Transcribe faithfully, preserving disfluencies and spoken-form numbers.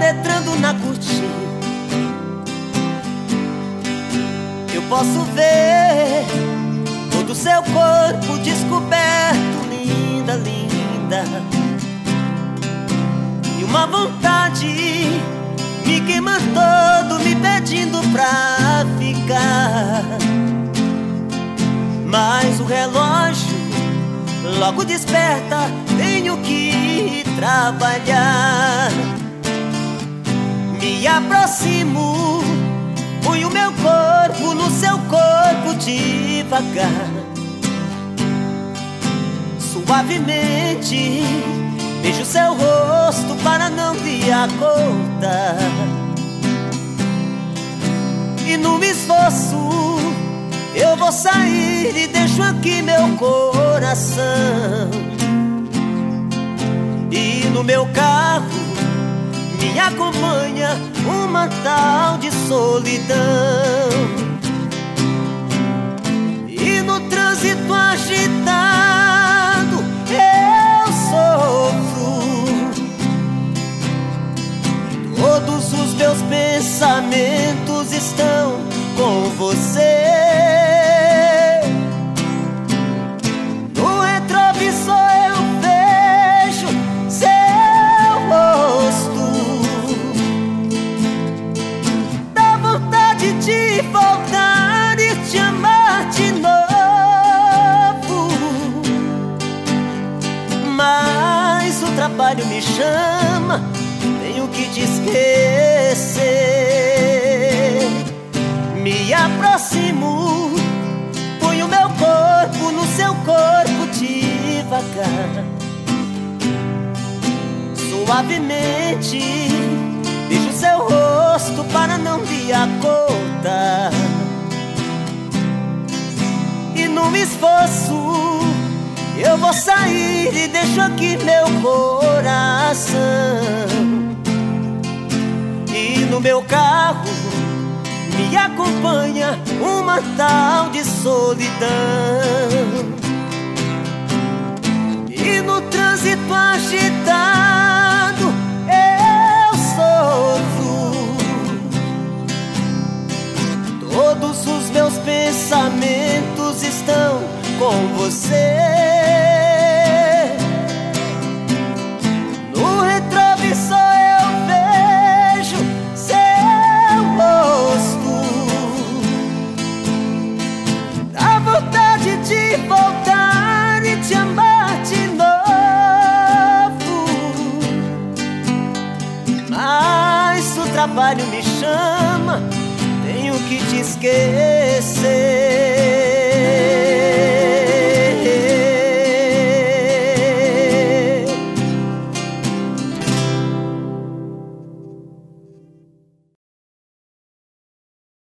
penetrando na cortina, eu posso ver todo o seu corpo descoberto, linda, linda. E uma vontade me queima todo, me pedindo pra ficar. Mas o relógio logo desperta, tenho que trabalhar. Me aproximo, ponho meu corpo no seu corpo devagar. Suavemente beijo seu rosto para não lhe acordar. E num esforço eu vou sair e deixo aqui meu coração. E no meu carro me acompanha uma tal de solidão. E no trânsito agitado eu sofro. Todos os meus pensamentos estão com você. No retrovisor eu vejo seu rosto. Dá vontade de voltar e te amar de novo. Mas o trabalho me chama, tenho que te esquecer. Me aproximo, ponho meu corpo no seu corpo devagar. Suavemente beijo seu rosto para não lhe acordar. E num esforço eu vou sair e deixo aqui meu coração. E no meu carro me acompanha uma tal de solidão. E no trânsito agitado eu sofro. Todos os meus pensamentos estão com você. No retrovisor eu vejo seu rosto. Dá vontade de voltar e te amar de novo. Mas o trabalho me chama, tenho que te esquecer.